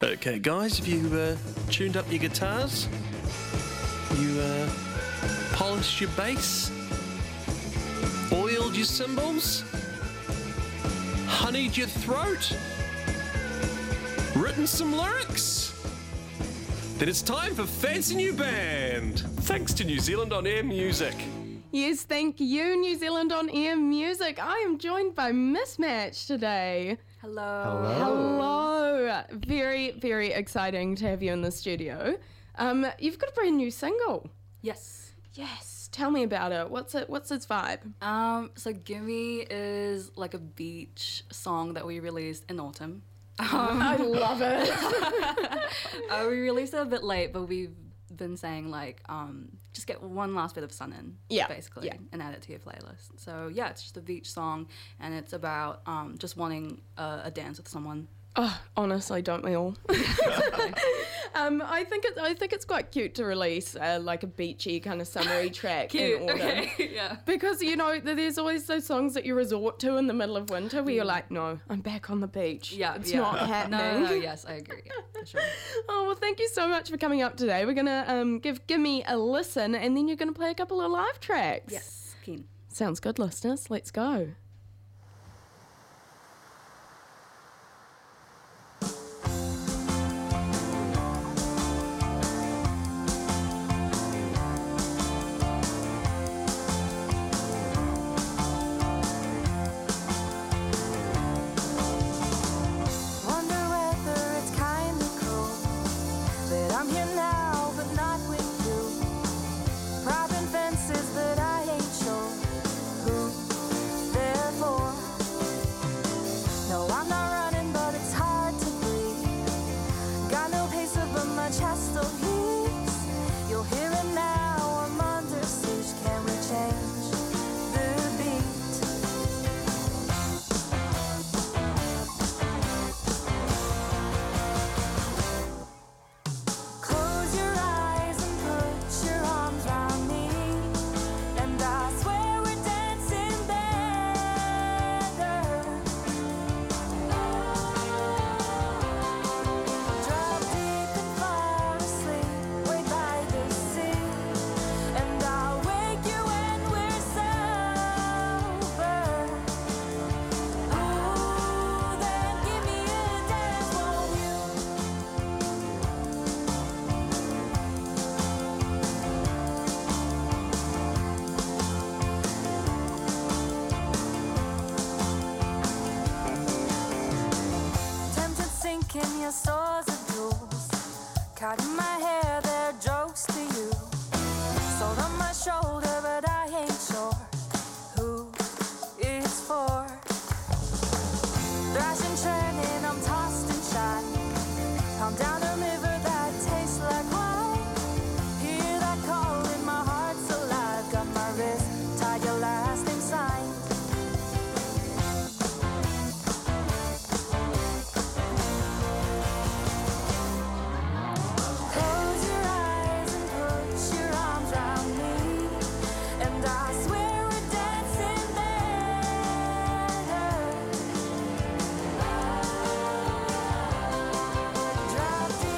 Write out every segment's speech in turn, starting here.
Okay, guys, have you tuned up your guitars? You polished your bass? Oiled your cymbals? Honeyed your throat? Written some lyrics? Then it's time for Fancy New Band, thanks to New Zealand On Air Music. Yes, thank you, New Zealand On Air Music. I am joined by Mismatch today. Hello. Hello. Very, very exciting to have you in the studio. You've got a brand new single. Yes. Yes. Tell me about it. What's its vibe? So Gimme is like a beach song that we released in autumn. I love it. We released it a bit late, but we've been saying like just get one last bit of sun in, basically, and add it to your playlist. So yeah, it's just a beach song, and it's about just wanting a dance with someone. Oh, honestly, don't we all? I think it's quite cute to release like a beachy kind of summery track in autumn. Okay. Yeah. Because there's always those songs that you resort to in the middle of winter where you're like, no, I'm back on the beach. Yeah, it's not happening. No, yes, I agree. Yeah, for sure. Oh well, thank you so much for coming up today. We're gonna give Gimme a listen, and then you're gonna play a couple of live tracks. Yes, keen. Sounds good, listeners. Let's go. Stores of jewels, caught in my hair, they're jokes to you. Sold on my shoulder, but I ain't sure who it's for. Thrashing, churning, I'm tossed and shot. I'm down a river that tastes like wine. Hear that call in my heart's alive. Got my wrist tied, your last name signed. Drop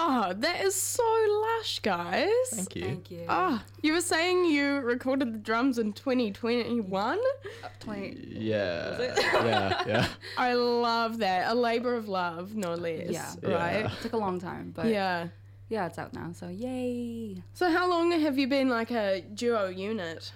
Oh, that is so lush, guys. Thank you. Thank you. Oh, you were saying you recorded the drums in 2021? 20. Yeah. Yeah. I love that. A labor of love, no less. Yeah. Right? Yeah. It took a long time, but Yeah. yeah, it's out now. So yay. So how long have you been like a duo unit?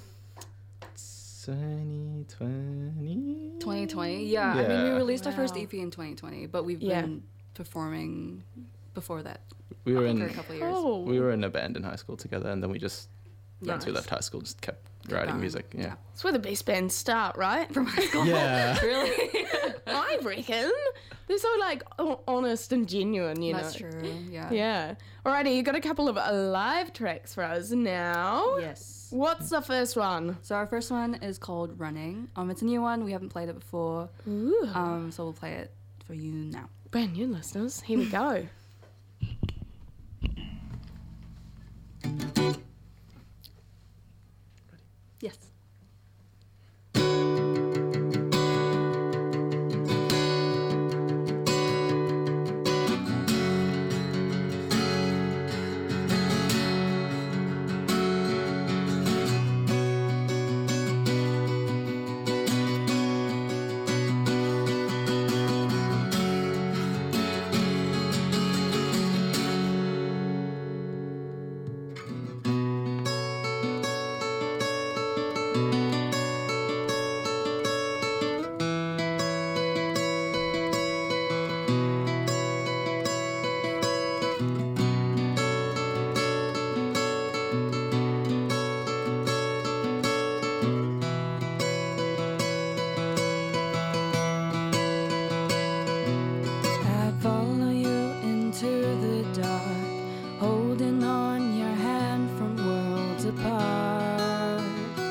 2020. 2020. Yeah. I mean, we Yeah. released our first Wow. EP in 2020, but we've Yeah. been performing before that We were for a in couple of years. Oh. we were in a band in high school together, and then we just once we Nice. left high school, just kept writing going. music. Yeah. It's where the best bands start, right? From high school. Yeah. Really? I reckon. They're so like honest and genuine, you That's know. true. Yeah. Yeah. Alrighty, you got a couple of live tracks for us now. Yes. What's the first one? So our first one is called Running. It's a new one. We haven't played it before. Ooh. So we'll play it for you now. Brand new listeners. Here we go. Yes. I'd follow you into the dark, holding on your hand from worlds apart.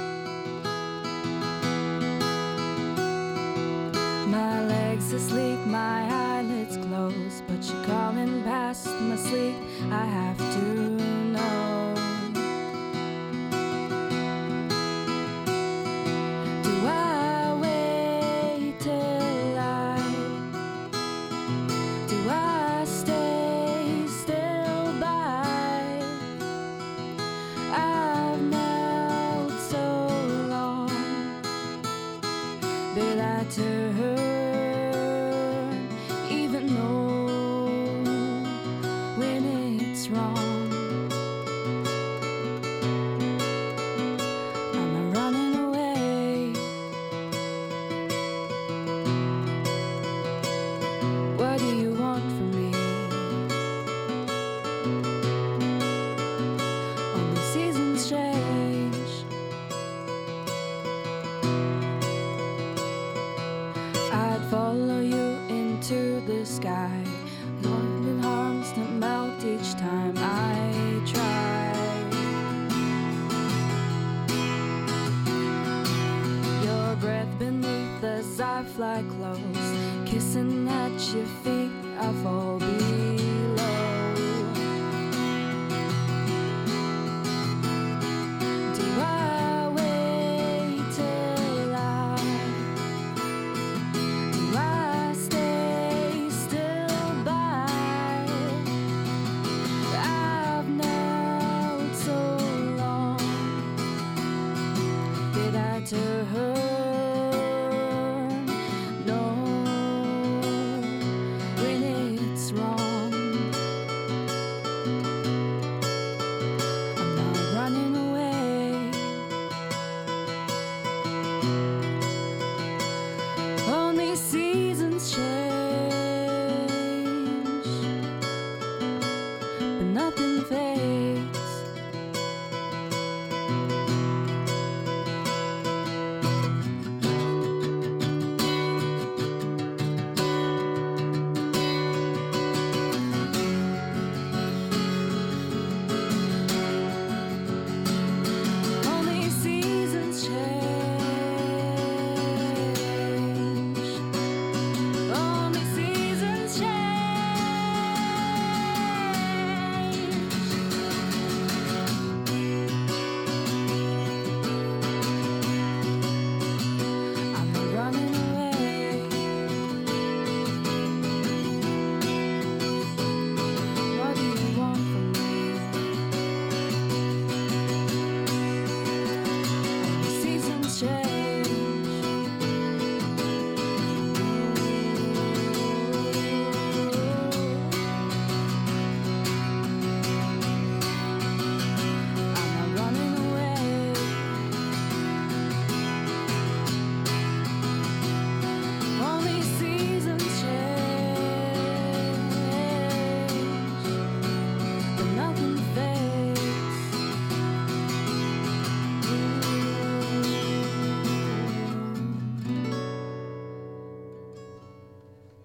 My legs asleep, my eyelids closed, but you're calling past my sleep. I have to know. Do I wait till do I stay still by? I've knelt so long that I turn, even though when it's wrong. I'm running away. What do you want from me? Only seasons change. I'd follow you into the sky, longing arms that melt each time I try. Your breath beneath as I fly close, kissing at your feet, I fall below. Do I wait till do I stay still by? I've knelt so long that I turn. No, when it's wrong.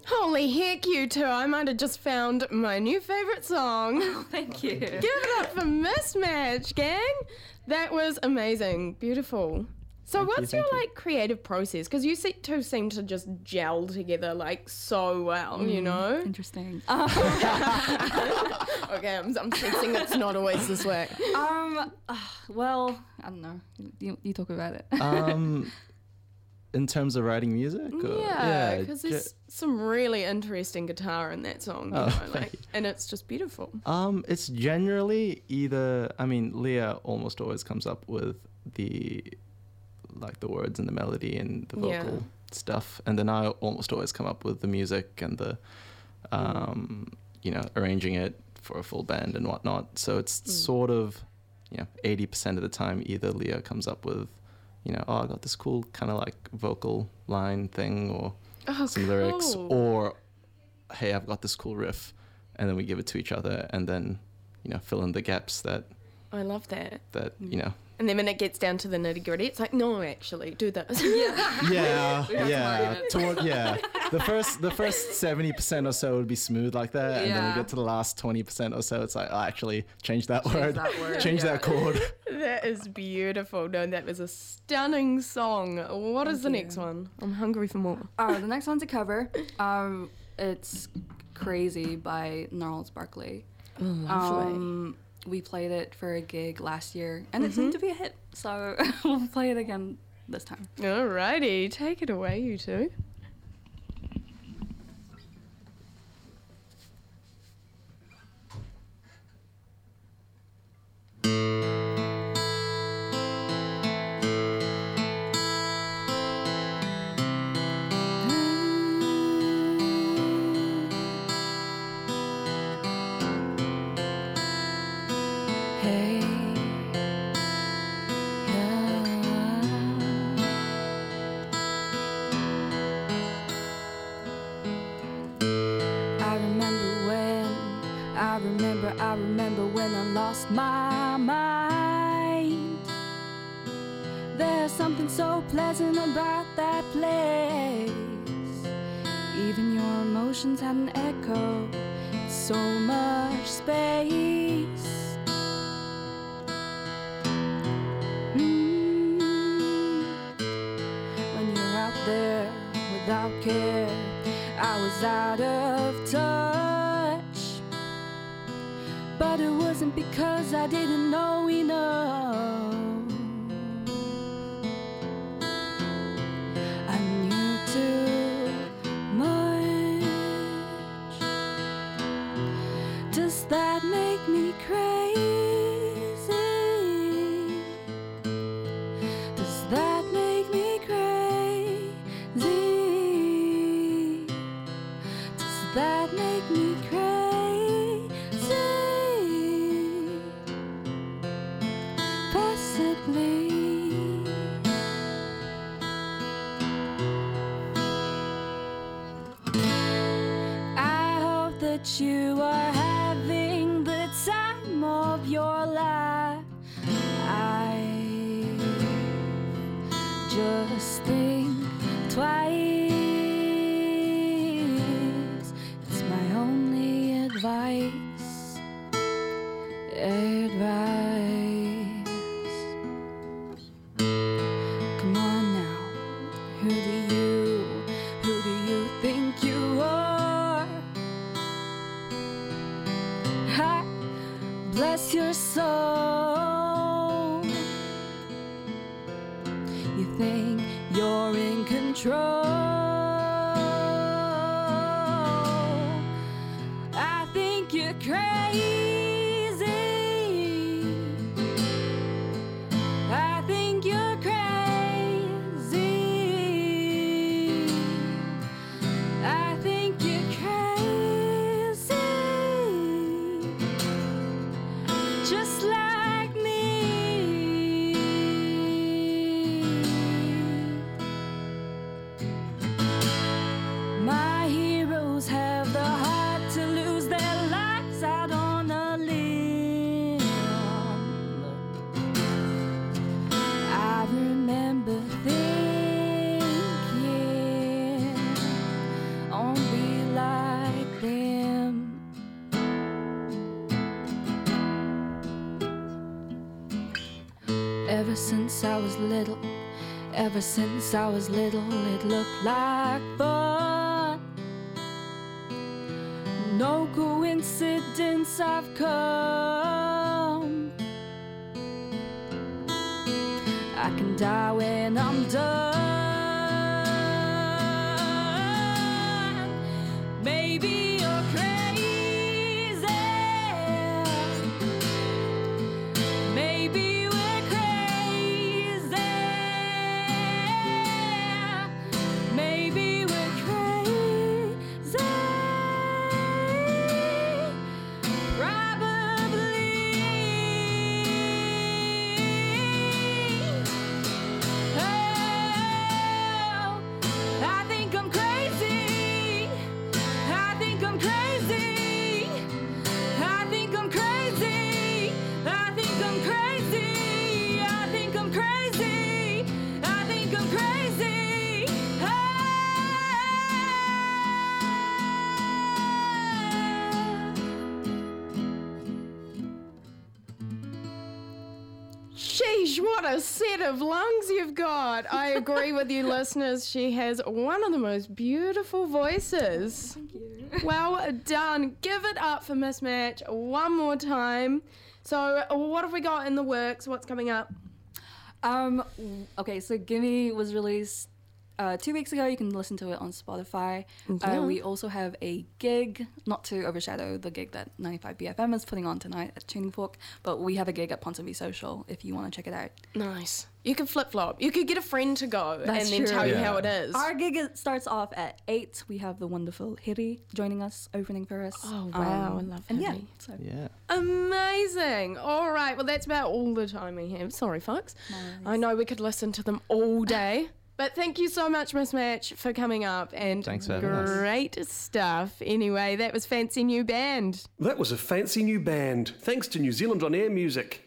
Holy heck, you two. I might have just found my new favourite song. Thank you. Give it up for Mismatch, gang. That was amazing. Beautiful. So what's your like creative process? Because you two seem to just gel together like so well, you know? Interesting. Okay, I'm sensing it's not always this way. Well, I don't know. You talk about it. In terms of writing music? Or? Yeah, because there's some really interesting guitar in that song, you know, like, and it's just beautiful. It's generally either, I mean, Leah almost always comes up with the words and the melody and the vocal stuff, and then I almost always come up with the music and the, you know, arranging it for a full band and whatnot. So it's sort of, you know, 80% of the time either Leah comes up with, you know, oh, I got this cool kind of like vocal line thing or some lyrics, or hey, I've got this cool riff, and then we give it to each other and then, you know, fill in the gaps that I love that. You know. And then when it gets down to the nitty gritty, it's like, no, actually, do this. Yeah. The first 70% or so would be smooth like that, and then we get to the last 20% or so, it's like, oh, actually, change that word, change that chord. That is beautiful. No, that was a stunning song. What is the next one? I'm hungry for more. The next one's a cover. It's Crazy by Gnarls Barkley. Oh, lovely. We played it for a gig last year, and it seemed to be a hit, so we'll play it again this time. Alrighty, take it away, you two. I remember when I lost my mind. There's something so pleasant about that place. Even your emotions had an echo. So much space. When you're out there without care, I was out of touch. But it wasn't because I didn't know enough. I knew too much. Does that make me crazy? Does that make me crazy? Does that make me crazy? Possibly. I hope that you are having the time of your life. I just think twice. It's my only advice. Come on now, who do you think you are? Ha, bless your soul. You think you're in control. I think you're crazy. I think you're crazy. I think you're crazy. Just like me. My heroes have the heart to lose their lives out on Ever since I was little, it looked like fun. No coincidence, I've come. I can die when I'm done. Maybe you're crazy. Maybe we're crazy. Maybe we're crazy. Probably. Oh, I think I'm crazy. I think I'm crazy. I think I'm crazy. I think I'm crazy. I think I'm crazy. I think I'm crazy. Sheesh, what a set of lungs you've got. I agree with you, listeners. She has one of the most beautiful voices. Thank you. Well done. Give it up for Mismatch one more time. So what have we got in the works? What's coming up? Okay, so Gimme was released 2 weeks ago. You can listen to it on Spotify. We also have a gig, not to overshadow the gig that 95 BFM is putting on tonight at Tuning Fork, but we have a gig at Ponsonby Social if you want to check it out. Nice. You could flip-flop. You could get a friend to go That's and then true. tell you Yeah. how it is. Our gig starts off at 8. We have the wonderful Hiri joining us, opening for us. Oh, wow. I love And yeah, Hiri. so Yeah. Amazing. All right. Well, that's about all the time we have. Sorry, folks. I know we could listen to them all day. But thank you so much, Mismatch, for coming up. And Thanks for having us. great stuff. Anyway, that was Fancy New Band. That was a fancy new band. Thanks to New Zealand On Air Music.